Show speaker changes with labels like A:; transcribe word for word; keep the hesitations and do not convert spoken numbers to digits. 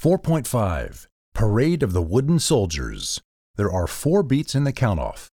A: four point five. Parade of the Wooden Soldiers. There are four beats in the count-off.